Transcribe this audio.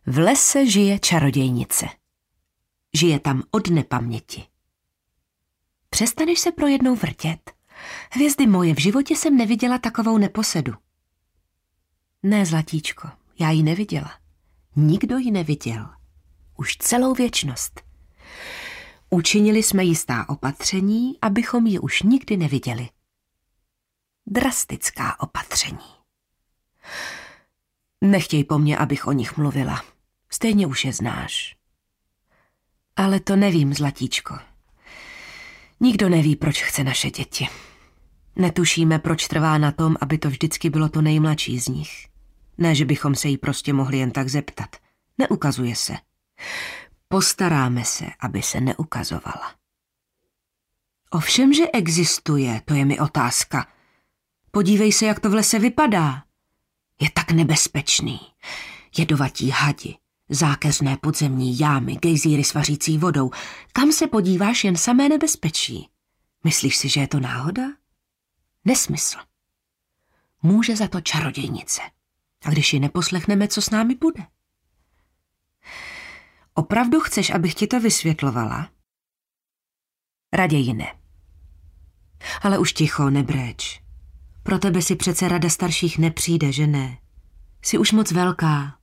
V lese žije čarodějnice. Žije tam od nepaměti. Přestaneš se pro jednou vrtět? Hvězdy moje, v životě jsem neviděla takovou neposedu. Ne, zlatíčko, já ji neviděla. Nikdo ji neviděl. Už celou věčnost. Učinili jsme jistá opatření, abychom ji už nikdy neviděli. Drastická opatření. Nechtěj po mně, abych o nich mluvila. Stejně už je znáš. Ale to nevím, zlatíčko. Nikdo neví, proč chce naše děti. Netušíme, proč trvá na tom, aby to vždycky bylo to nejmladší z nich. Ne, že bychom se jí prostě mohli jen tak zeptat. Neukazuje se. Postaráme se, aby se neukazovala. Ovšem, že existuje, to je mi otázka. Podívej se, jak to v lese vypadá. Je tak nebezpečný. Jedovatí hadi, zákeřné podzemní jámy, gejzíry s vařící vodou. Kam se podíváš, jen samé nebezpečí. Myslíš si, že je to náhoda? Nesmysl. Může za to čarodějnice. A když ji neposlechneme, co s námi bude? Opravdu chceš, abych ti to vysvětlovala? Raději ne. Ale už ticho, nebréč. Pro tebe si přece rada starších nepřijde, že ne? Jsi už moc velká.